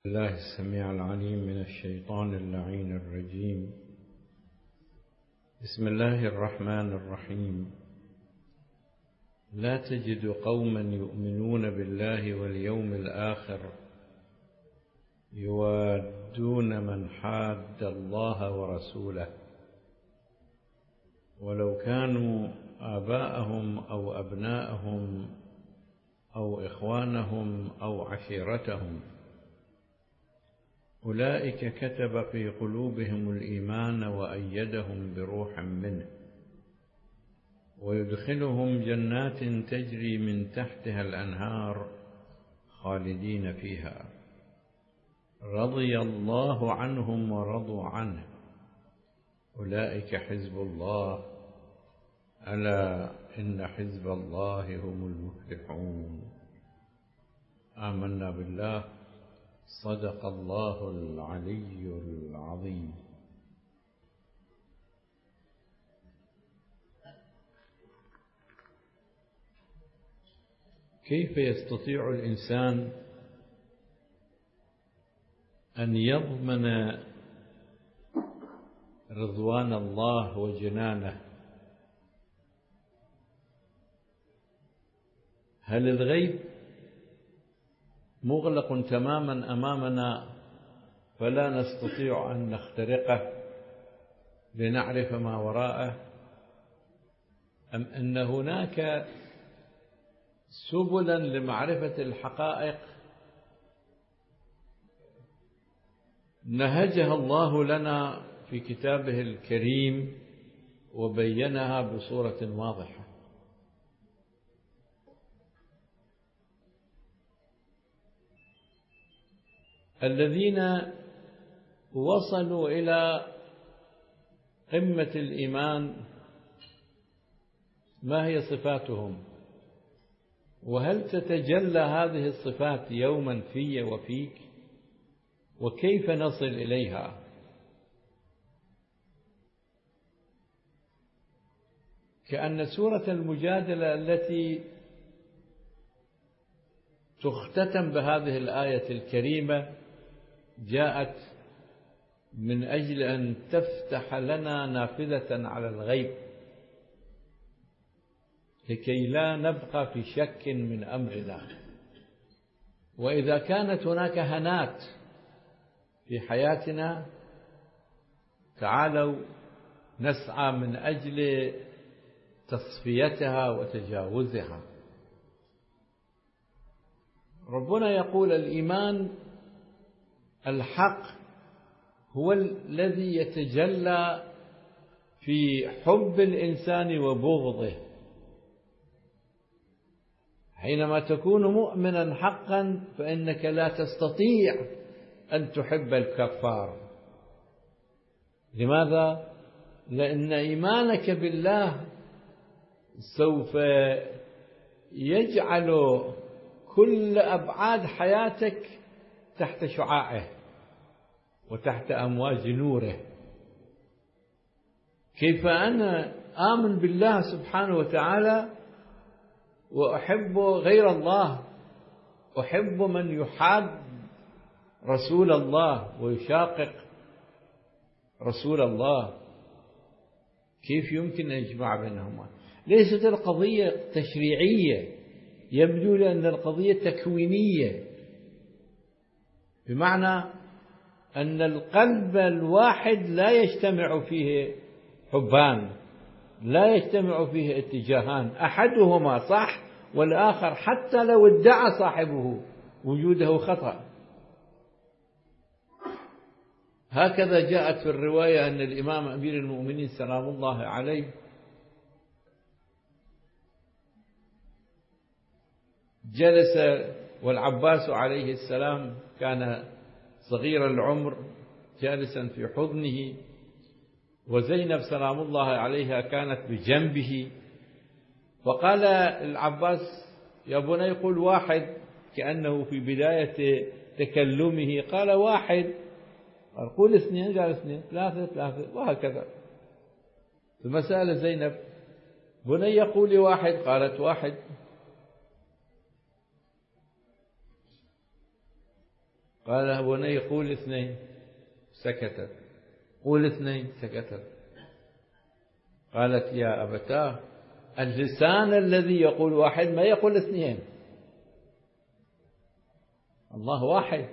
الله السميع العليم من الشيطان اللعين الرجيم. بسم الله الرحمن الرحيم. لا تجد قوما يؤمنون بالله واليوم الآخر يوادون من حاد الله ورسوله ولو كانوا آباءهم أو أبناءهم أو إخوانهم أو عشيرتهم أولئك كتب في قلوبهم الإيمان وأيدهم بروح منه ويدخلهم جنات تجري من تحتها الأنهار خالدين فيها رضي الله عنهم ورضوا عنه أولئك حزب الله ألا إن حزب الله هم المفلحون. آمنا بالله. صدق الله العلي العظيم. كيف يستطيع الإنسان أن يضمن رضوان الله وجنانه؟ هل الغيب مغلق تماما أمامنا فلا نستطيع أن نخترقه لنعرف ما وراءه، أم أن هناك سبلا لمعرفة الحقائق نهجها الله لنا في كتابه الكريم وبينها بصورة واضحة؟ الذين وصلوا إلى قمة الإيمان ما هي صفاتهم؟ وهل تتجلى هذه الصفات يوما في وفيك؟ وكيف نصل إليها؟ كأن سورة المجادلة التي تختتم بهذه الآية الكريمة جاءت من أجل أن تفتح لنا نافذة على الغيب لكي لا نبقى في شك من أمرنا. وإذا كانت هناك هنات في حياتنا تعالوا نسعى من أجل تصفيتها وتجاوزها. ربنا يقول الإيمان الحق هو الذي يتجلى في حب الإنسان وبغضه. حينما تكون مؤمنا حقا فإنك لا تستطيع أن تحب الكفار. لماذا؟ لأن إيمانك بالله سوف يجعل كل أبعاد حياتك تحت شعاعه وتحت أمواج نوره. كيف أنا آمن بالله سبحانه وتعالى وأحب غير الله، أحب من يحاد رسول الله ويشاقق رسول الله، كيف يمكن أن يجمع بينهما؟ ليست القضية تشريعية، يبدو لي أن القضية تكوينية، بمعنى أن القلب الواحد لا يجتمع فيه حبان، لا يجتمع فيه اتجاهان، أحدهما صح والآخر حتى لو ادعى صاحبه وجوده خطأ. هكذا جاءت في الرواية أن الإمام أمير المؤمنين سلام الله عليه جلس والعباس عليه السلام كان صغير العمر جالسا في حضنه، وزينب سلام الله عليها كانت بجنبه، فقال العباس يا بني قل واحد، كأنه في بداية تكلمه قال واحد، قال قل اثنين، قال اثنين، ثلاثة، وهكذا. ثم سأل زينب بني قولي واحد، قالت واحد. قال يا بني قول 2، سكتت. قول 2، سكتت. قالت يا أبتاه اللسان الذي يقول 1 ما يقول 2، الله واحد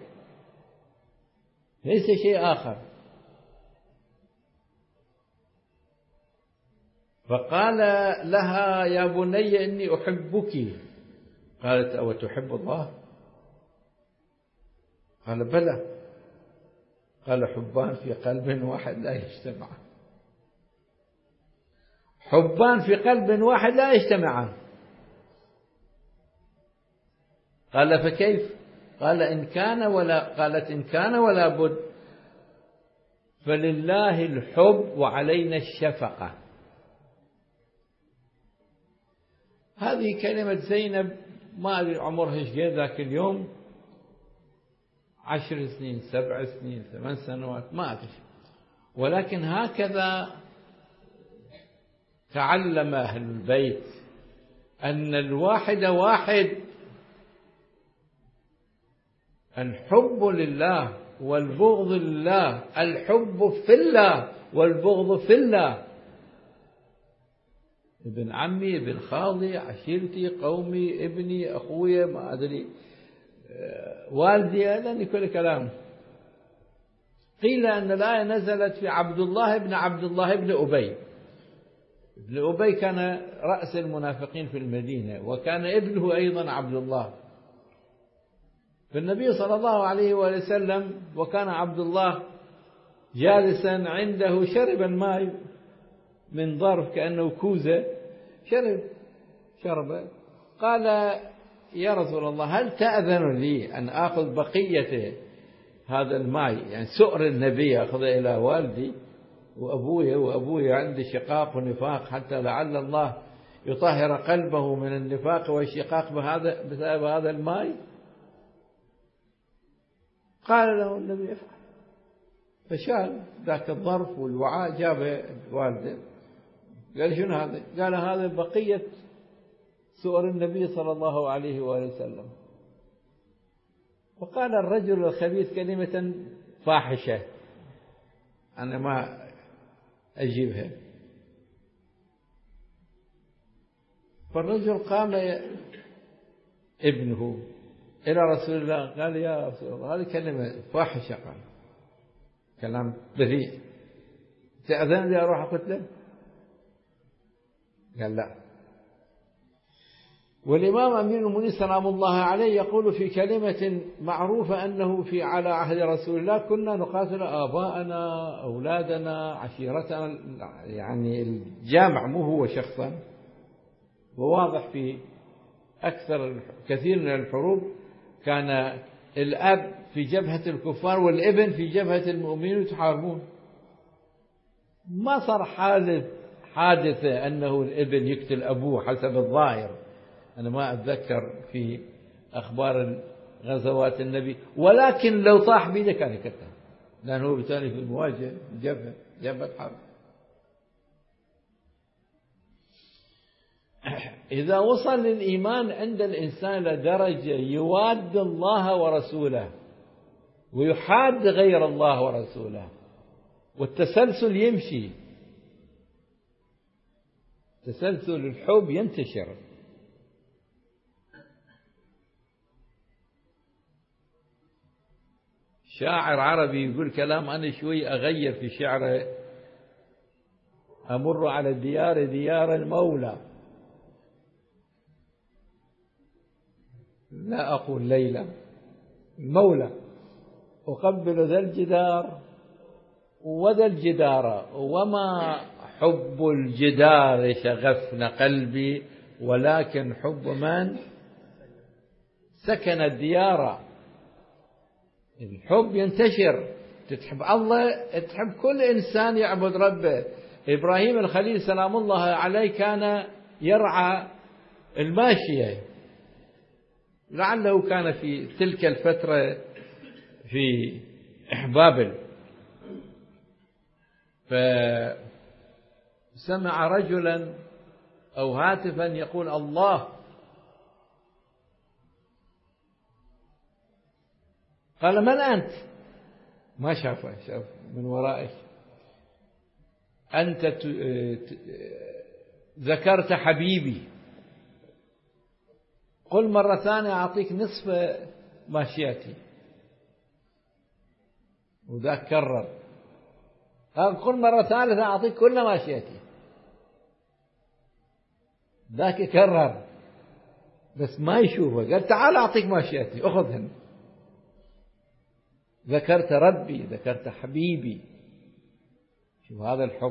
ليس شيء آخر. فقال لها يا بني إني أحبك. قالت أو تحب الله؟ قال بلى. قال حبان في قلب واحد لا يجتمعان. حبان في قلب واحد لا يجتمعان. قال فكيف؟ قال قالت إن كان ولا بد فلله الحب وعلينا الشفقة. هذه كلمة زينب ما أدري عمرها ايش قد ذاك اليوم، 10 سنين 7 سنين 8 سنوات ما أدري، ولكن هكذا تعلم أهل البيت أن الواحد واحد، الحب لله والبغض لله، الحب في الله والبغض في الله. ابن عمي، ابن خالي، عشيرتي، قومي، ابني، أخوي، ما أدري، والدي، هذا كل كلام. قيل أن الآية نزلت في عبد الله بن أبي. ابن أبي كان رأس المنافقين في المدينة، وكان ابنه أيضا عبد الله. فالنبي صلى الله عليه وسلم وكان عبد الله جالسا عنده، شرب الماء من ظرف كأنه كوزة، شرب. قال يا رسول الله هل تأذن لي أن آخذ بقية هذا الماء، يعني سؤر النبي، أخذه إلى والدي وأبوي عندي شقاق ونفاق، حتى لعل الله يطهر قلبه من النفاق والشقاق بسبب هذا الماء. قال له النبي افعل. فشال ذاك الظرف والوعاء، جابه والده، قال شنو هذا؟ قال هذا بقية سؤر النبي صلى الله عليه وسلم. وقال الرجل الخبيث كلمة فاحشة أنا ما أجيبها. فالرجل قام ابنه إلى رسول الله قال يا رسول الله هذه كلمة فاحشة، قال كلام بذيء، تأذن لي أروح أقتله؟ قال لا. والإمام أمير المؤمنين سلام الله عليه يقول في كلمة معروفة أنه على عهد رسول الله كنا نقاتل آباءنا، أولادنا، عشيرتنا، يعني الجامع مو هو شخصا. وواضح في كثير من الحروب كان الأب في جبهة الكفار والابن في جبهة المؤمنين يتحاربون. ما صار حادثة أنه الابن يقتل أبوه حسب الظاهر، أنا ما أتذكر في أخبار غزوات النبي، ولكن لو طاح بيده كان يقتل، لأنه بالتالي في المواجهة جبهة حرب. إذا وصل الإيمان عند الإنسان لدرجة يواد الله ورسوله ويحاد غير الله ورسوله، والتسلسل يمشي، تسلسل الحب ينتشر. شاعر عربي يقول كلام أنا شوي أغير في شعره: أمر على الديار ديار المولى، لا أقول ليلى، المولى، أقبل ذا الجدار وذا الجدار، وما حب الجدار شغفن قلبي، ولكن حب من سكن الديار. الحب ينتشر، تحب الله تحب كل إنسان يعبد ربه. إبراهيم الخليل سلام الله عليه كان يرعى الماشية، لعله كان في تلك الفترة في بابل، فسمع رجلا أو هاتفا يقول الله، قال من أنت؟ ما شافه، شاف من ورائه. أنت ذكرت حبيبي، قل مرة ثانية أعطيك نصف ماشيتي. وذاك كرر، قل مرة ثالثة أعطيك كل ماشيتي. ذاك كرر بس ما يشوفه، قال تعال أعطيك ماشيتي أخذهن. ذكرت ربي، ذكرت حبيبي. شوف هذا الحب.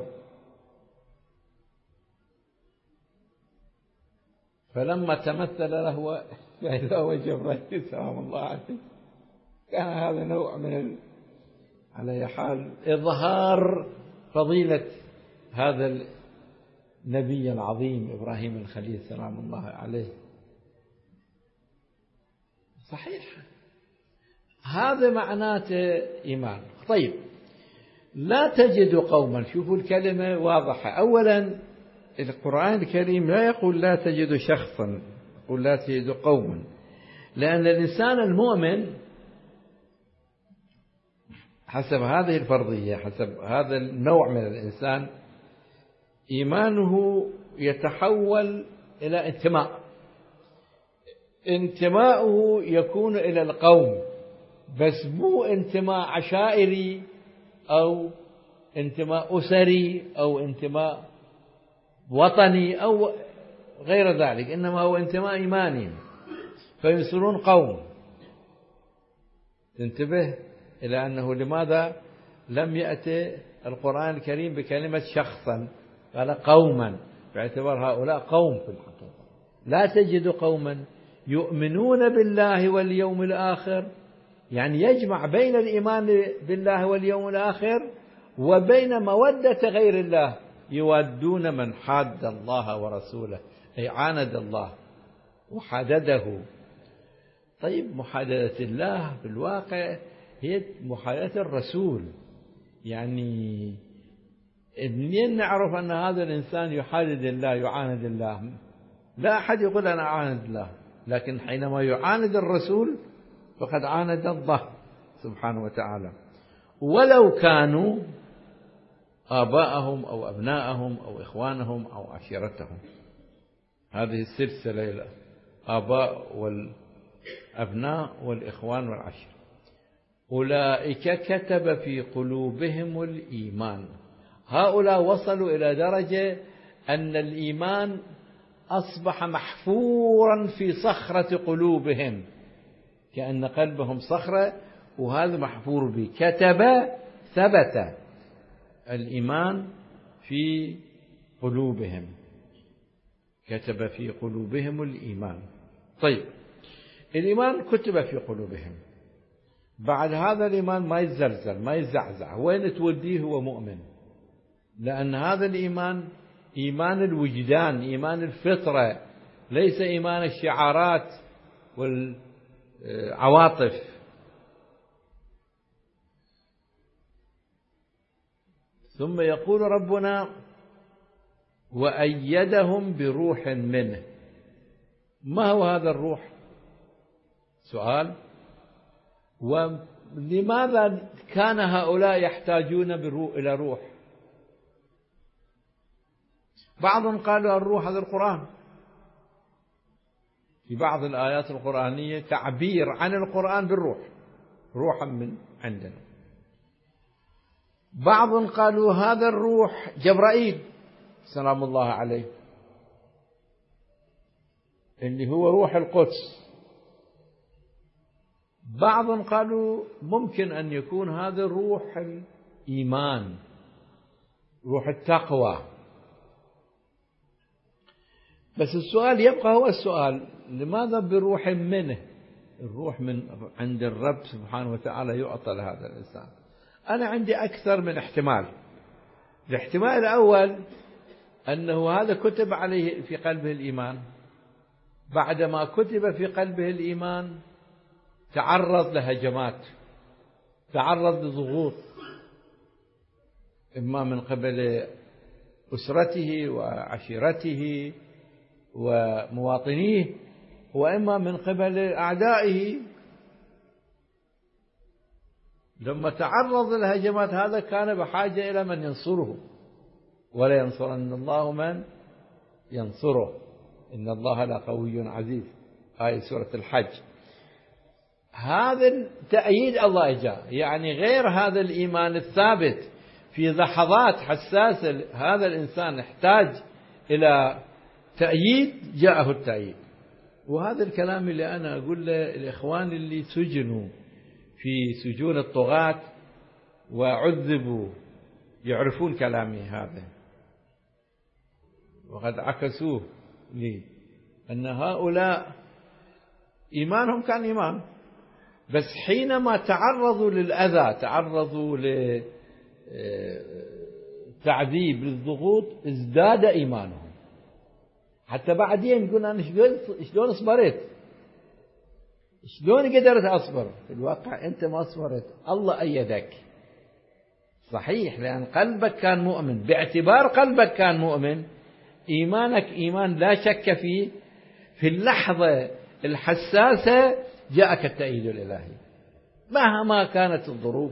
فلما تمثل له فإذا هو جبريل سلام الله عليه. كان هذا نوع من على أي حال إظهار فضيلة هذا النبي العظيم إبراهيم الخليل سلام الله عليه. صحيح هذا معناته إيمان. طيب لا تجد قوما، شوفوا الكلمة واضحة. أولا القرآن الكريم لا يقول لا تجد شخصا، يقول لا تجد قوما، لأن الإنسان المؤمن حسب هذه الفرضية، حسب هذا النوع من الإنسان، إيمانه يتحول إلى انتماء. انتماؤه يكون إلى القوم، بس مو انتماء عشائري أو انتماء أسري أو انتماء وطني أو غير ذلك، إنما هو انتماء إيماني، فيصيرون قوم. تنتبه إلى أنه لماذا لم يأتي القرآن الكريم بكلمة شخصا، قال قوما، باعتبار هؤلاء قوم في الحقيقة. لا تجد قوما يؤمنون بالله واليوم الآخر، يعني يجمع بين الإيمان بالله واليوم الآخر وبين مودة غير الله، يودون من حاد الله ورسوله، أي عاند الله وحادده. طيب محاددة الله بالواقع هي محاددة الرسول. يعني منين نعرف أن هذا الإنسان يحادد الله يعاند الله؟ لا أحد يقول أنا أعاند الله، لكن حينما يعاند الرسول فقد عاند الله سبحانه وتعالى، ولو كانوا آباءهم أو أبناءهم أو إخوانهم أو عشيرتهم. هذه السلسلة، الآباء والأبناء والإخوان والعشيرة. أولئك كتب في قلوبهم الإيمان. هؤلاء وصلوا إلى درجة أن الإيمان أصبح محفورا في صخرة قلوبهم، كأن قلبهم صخرة وهذا محفور به. كتب، ثبت الإيمان في قلوبهم، كتب في قلوبهم الإيمان. طيب الإيمان كتب في قلوبهم، بعد هذا الإيمان ما يتزلزل ما يزعزع، وين توديه هو مؤمن، لأن هذا الإيمان إيمان الوجدان، إيمان الفطرة، ليس إيمان الشعارات والعواطف. ثم يقول ربنا وأيدهم بروح منه. ما هو هذا الروح؟ سؤال. ولماذا كان هؤلاء يحتاجون إلى روح؟ بعضهم قالوا الروح هذا القرآن، في بعض الآيات القرآنية تعبير عن القرآن بالروح، روحا من عندنا. بعضهم قالوا هذا الروح جبرائيل سلام الله عليه، اللي هو روح القدس. بعضهم قالوا ممكن أن يكون هذا روح الإيمان، روح التقوى. بس السؤال يبقى هو السؤال، لماذا بروح منه؟ الروح من عند الرب سبحانه وتعالى يعطى لهذا الإنسان. أنا عندي أكثر من احتمال. الاحتمال الأول أنه هذا كتب عليه في قلبه الإيمان، بعدما كتب في قلبه الإيمان تعرض لهجمات، تعرض لضغوط، إما من قبل أسرته وعشيرته ومواطنيه، وإما من قبل أعدائه. لما تعرض للهجمات هذا كان بحاجة إلى من ينصره، ولا ينصرن الله من ينصره، إن الله لقوي عزيز، آية سورة الحج. هذا تأييد الله جاء، يعني غير هذا الإيمان الثابت في لحظات حساسة هذا الإنسان احتاج إلى تأييد، جاءه التأييد. وهذا الكلام اللي أنا أقول للإخوان اللي سجنوا في سجون الطغاة وعذبوا يعرفون كلامي هذا، وقد عكسوه لي، أن هؤلاء إيمانهم كان إيمان، بس حينما تعرضوا للأذى، تعرضوا للتعذيب، للضغوط، ازداد إيمانهم. حتى بعدين يقول أنا شلون صبرت، شلون قدرت أصبر. في الواقع أنت ما صبرت، الله أيدك. صحيح، لأن قلبك كان مؤمن، باعتبار قلبك كان مؤمن، إيمانك إيمان لا شك فيه، في اللحظة الحساسة جاءك التأييد الإلهي مهما كانت الظروف.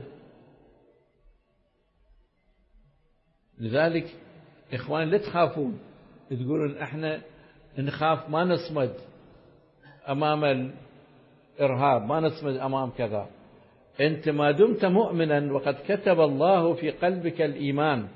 لذلك إخوان لا تخافون، تقولون احنا نخاف، ما نصمد أمام الإرهاب، ما نصمد أمام كذا. أنت ما دمت مؤمنا وقد كتب الله في قلبك الإيمان،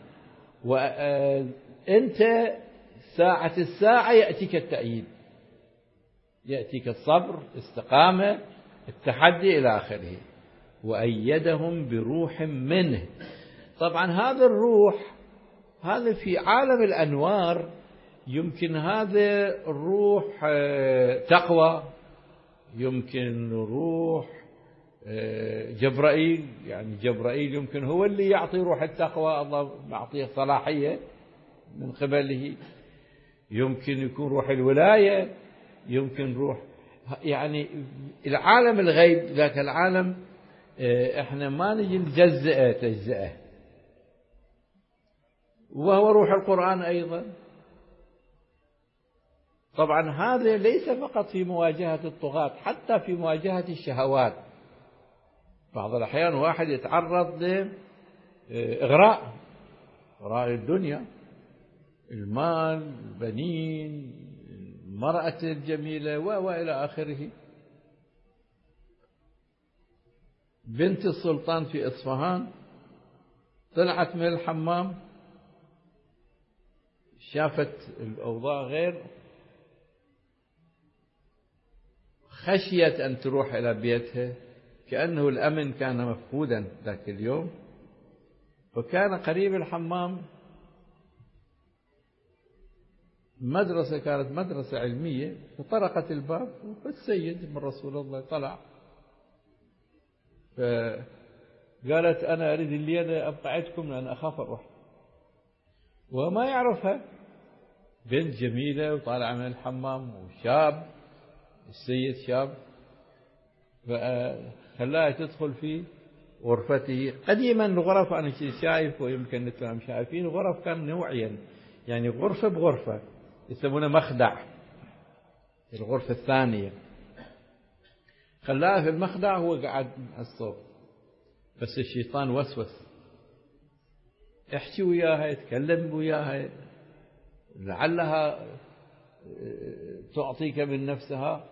وأنت ساعة الساعة يأتيك التأييد، يأتيك الصبر، استقامة، التحدي إلى آخره. وأيدهم بروح منه. طبعا هذا الروح هذا في عالم الأنوار، يمكن هذا الروح تقوى، يمكن روح جبرائيل، يعني جبرائيل يمكن هو اللي يعطي روح التقوى، الله يعطيه صلاحية من قبله، يمكن يكون روح الولاية، يمكن روح، يعني العالم الغيب ذاك العالم احنا ما نجي نجزئه تجزئه. وهو روح القرآن أيضا. طبعا هذا ليس فقط في مواجهة الطغاة، حتى في مواجهة الشهوات. بعض الأحيان واحد يتعرض لإغراء، إغراء الدنيا، المال، البنين، المرأة الجميلة وإلى آخره. بنت السلطان في إصفهان طلعت من الحمام، شافت الأوضاع غير، خشيت أن تروح إلى بيتها، كأنه الأمن كان مفقودا ذاك اليوم، وكان قريب الحمام مدرسة، كانت مدرسة علمية، فطرقت الباب والسيد من رسول الله طلع، فقالت أنا أريد الليلة أبقى عندكم لأن أخاف أروح. وما يعرفها، بنت جميلة وطالعة من الحمام وشاب، السيد شاب، فخلاها تدخل في غرفته. قديما الغرف أنا شايف، ويمكن أنتم شايفين، غرف كان نوعيا، يعني غرفة بغرفة، يسمونه مخدع، الغرفة الثانية. خلاها في المخدع، هو قاعد على الصوت، بس الشيطان وسوس، احكي وياها، يتكلم وياها، لعلها تعطيك من نفسها.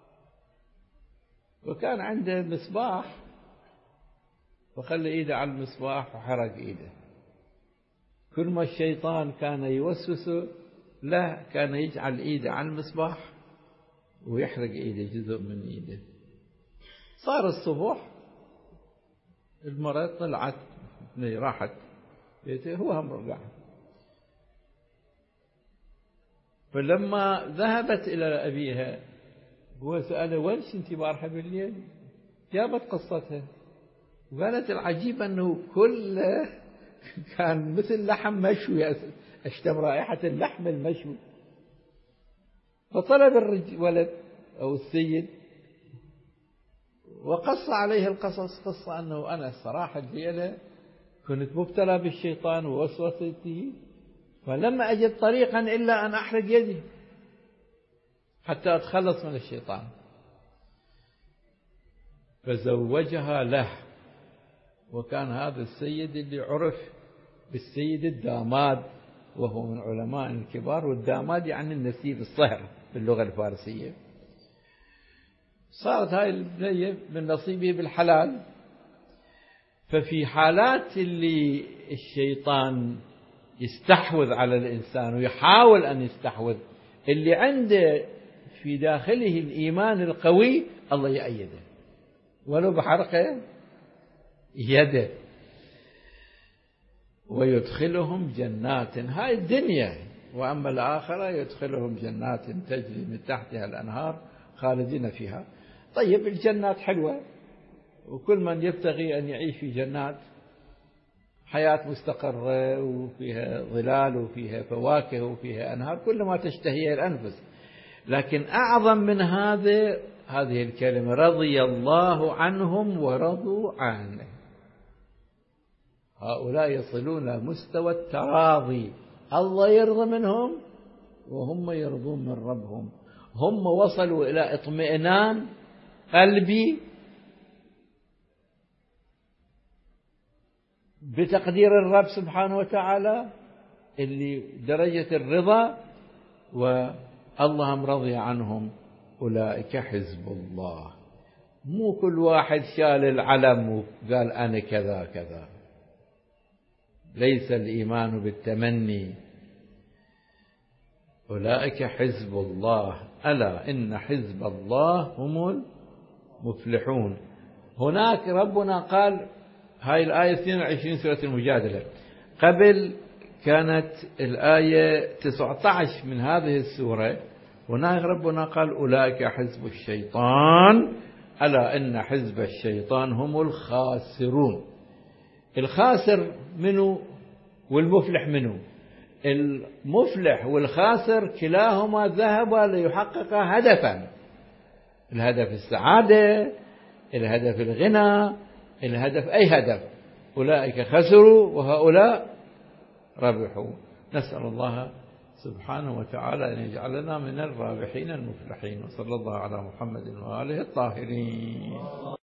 وكان عنده مصباح، فخلى ايده على المصباح وحرق ايده. كل ما الشيطان كان يوسوس له كان يجعل ايده على المصباح ويحرق ايده، جزء من ايده. صار الصبح، المرأة طلعت راحت بيته، هو هم رجع. فلما ذهبت إلى أبيها هو سأله وين كنتي بارحة بالليل؟ جابت قصتها، وقالت العجيب أنه كل كان مثل لحم مشوي، أشتم رائحة اللحم المشوي. فطلب الولد أو السيد وقص عليه القصص، قصة أنه أنا الصراحة الليلة كنت مبتلى بالشيطان ووسوسته، فلما أجد طريقا إلا أن أحرق يدي حتى أتخلص من الشيطان. فزوجها له وكان هذا السيد اللي عرف بالسيد الداماد، وهو من علماء الكبار، والداماد يعني النسيب الصهر باللغة الفارسية. صارت هاي البنية من نصيبه بالحلال. ففي حالات اللي الشيطان يستحوذ على الإنسان ويحاول أن يستحوذ، اللي عنده في داخله الإيمان القوي الله يأيده ولو بحرقه يده، ويدخلهم جنات، هاي الدنيا، وأما الآخرة يدخلهم جنات تجري من تحتها الأنهار خالدين فيها. طيب الجنات حلوة، وكل من يبتغي أن يعيش في جنات حياة مستقرة وفيها ظلال وفيها فواكه وفيها أنهار، كل ما تشتهيه الأنفس. لكن أعظم من هذه الكلمة رضي الله عنهم ورضوا عنه. هؤلاء يصلون مستوى التراضي، الله يرضى منهم وهم يرضون من ربهم. هم وصلوا إلى اطمئنان قلبي بتقدير الرب سبحانه وتعالى، اللي درجة الرضا، والله رضي عنهم. أولئك حزب الله. مو كل واحد شال العلم وقال أنا كذا كذا. ليس الإيمان بالتمني. أولئك حزب الله ألا إن حزب الله هم المفلحون. هناك ربنا قال، هاي الآية 22 سورة المجادلة، قبل كانت الآية 19 من هذه السورة، هناك ربنا قال أولئك حزب الشيطان ألا إن حزب الشيطان هم الخاسرون. الخاسر منه والمفلح منه. المفلح والخاسر كلاهما ذهبا ليحققا هدفا، الهدف السعادة، الهدف الغنى، الهدف أي هدف. أولئك خسروا وهؤلاء ربحوا. نسأل الله سبحانه وتعالى أن يجعلنا من الرابحين المفلحين. وصلى الله على محمد وآله الطاهرين.